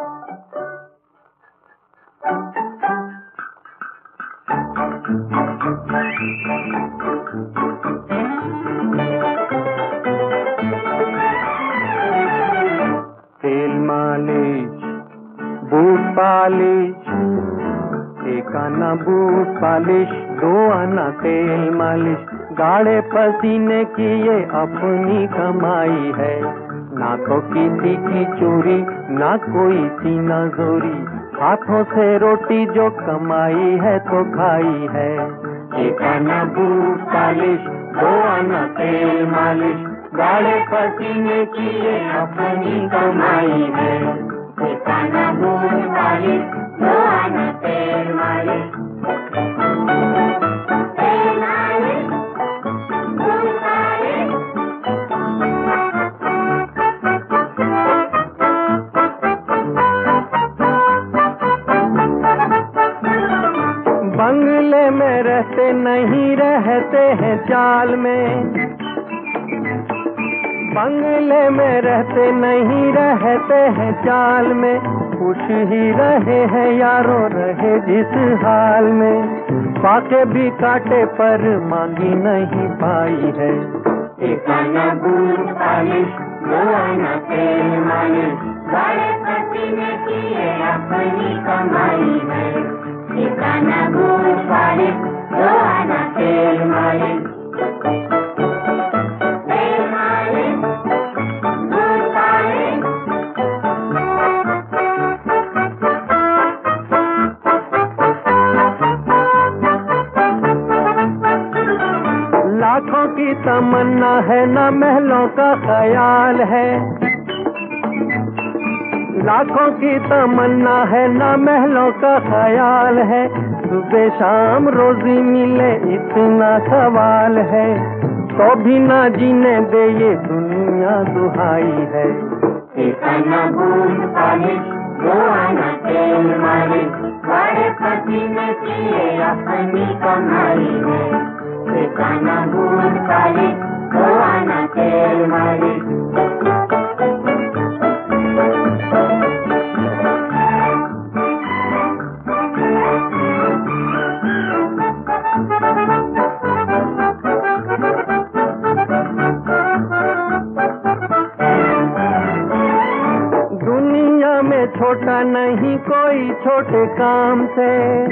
तेल मालिश, boot polish, एक आना बूट पालिश, 2 आना तेल मालिश, गाढ़े पसीने की ये अपनी कमाई है। ना तो किसी की चोरी, ना कोई सीना जोरी, हाथों से रोटी जो कमाई है तो खाई है। एक आना बूट पालिश, 2 आना तेल मालिश, गाढ़े पसीने की ये अपनी कमाई है। एक आना बूट पालिश, 2 आना तेल मालिश, तेल मालिश, बूट पालिश। बंगले में रहते नहीं, रहते हैं चाल में। बंगले में रहते नहीं, रहते हैं चाल में। खुश ही रहे हैं यारों, रहे जिस हाल में। पाके भी काटे पर मांगी नहीं पाई है। एक आना बूट पालिश, 2 आना तेल मालिश, गाढ़े पसीने की ये अपनी कमाई है। एक आना बूट पालिश, 2 आना तेल मालिश, तेल मालिश, बूट पालिश। लाखों की तमन्ना है, ना महलों का ख्याल है। लाखों की तमन्ना है, ना महलों का ख्याल है। सुबह शाम रोजी मिले इतना सवाल है, तो भी ना जीने दे ये दुनिया दुहाई है। एक आना बूट पालिश, 2 आना तेल मालिश, गाढ़े पसीने की ये अपनी कमाई है। एक आना बूट पालिश, 2 आना तेल मालिश। दुनिया में छोटा नहीं कोई छोटे काम से।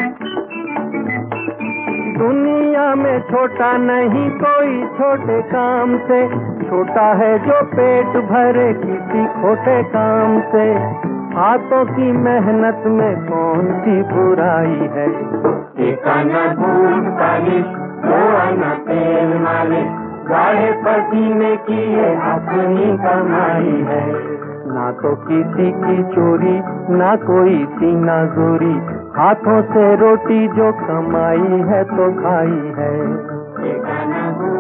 दुनिया में छोटा नहीं कोई छोटे काम से। छोटा है जो पेट भरे किसी खोटे काम से। हाथों की मेहनत में कौन सी बुराई है। एक आना बूट पालिश, 2 आना तेल मालिश, गाढ़े पसीने की ये अपनी कमाई है। ना तो किसी की चोरी, ना कोई सीना जोरी, हाथों से रोटी जो कमाई है तो खाई है। एक आना